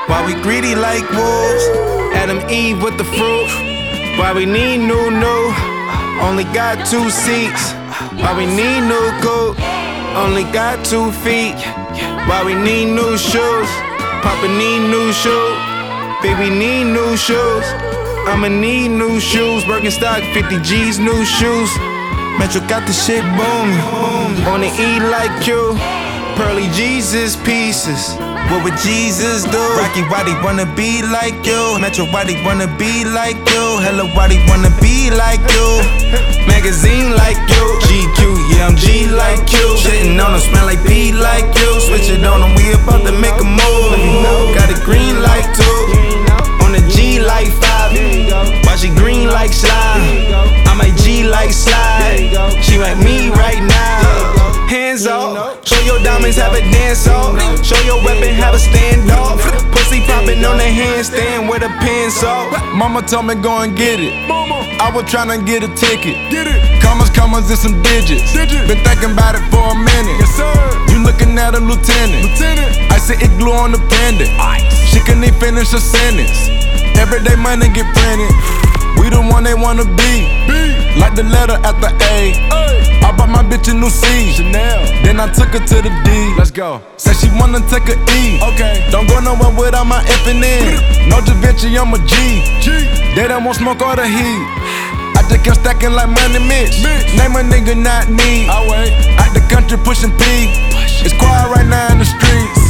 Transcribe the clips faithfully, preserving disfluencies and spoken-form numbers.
Why we greedy like wolves? Adam, Eve with the fruit. Why we need new, new? Only got two seats. Why we need new coat? Only got two feet. Why we need new shoes? Papa need new shoes. Baby need new shoes. I'ma need new shoes. Birkenstock, fifty G's, new shoes. Metro got the shit booming. On the E like you. Pearly Jesus pieces. What would Jesus do? Rocky, why they wanna be like you? Metro, why they wanna be like you? Hello, why they wanna be like you? Magazine like you. G Q, yeah, I'm G like you. Shitting on them, smell like P like you. Switch it on them, we about to make a move. Got it green like two. On the G like five. Why she green like slide? I might G like slide. She like me right now. Hands off, show your diamonds, have a dance off. Show your weapon, have a standoff. Pussy popping on the handstand with a pencil. Mama told me go and get it. I was tryna get a ticket. Commas, commas, and some digits. Been thinking about it for a minute. You looking at a lieutenant. I said it glue on the pendant. She couldn't even finish a sentence. Everyday money get printed. We the one they wanna be. Like the letter at the A. I bought my bitch a new C. Chanel. Then I took her to the D. Let's go. Said she wanna take a E. Okay. Don't go nowhere without my F and N. No Da Vinci, I'm a G. G. They don't want smoke all the heat. I just kept stacking like money Mitch. Mitch. Name a nigga not need. I wait. Out the country pushing P. It's quiet right now in the streets.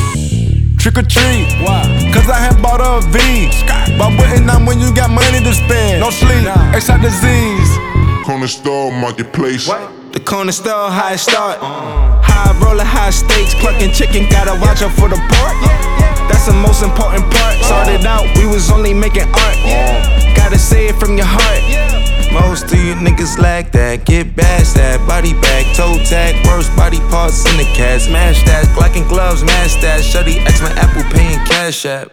Trick or treat. Why? Cause I had bought a V. But waiting on when you got money to spend. No sleep, Nah. extra disease. Corner store, marketplace. The corner store, high start. High roller, high stakes. Clucking chicken, gotta watch out for the pork. That's the most important part. Started out, we was only making art. Gotta say it from your heart. Most of you niggas like that. Get bashed that. Body bag, toe tag. Worst body parts in the cat. Smash that. Glock and gloves, mash that. Shutty X my Apple Pay and Cash App.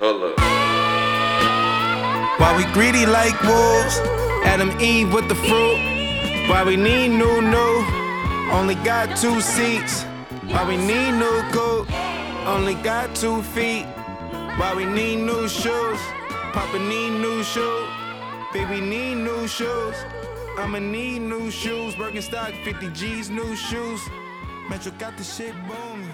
Why we greedy like wolves? Adam, Eve with the fruit. Why we need new, new? Only got two seats. Why we need new coat? Only got two feet. Why we need new shoes? Papa need new shoes. Baby need new shoes. I'ma need new shoes. Birkenstock, fifty G's, new shoes. Metro got the shit booming.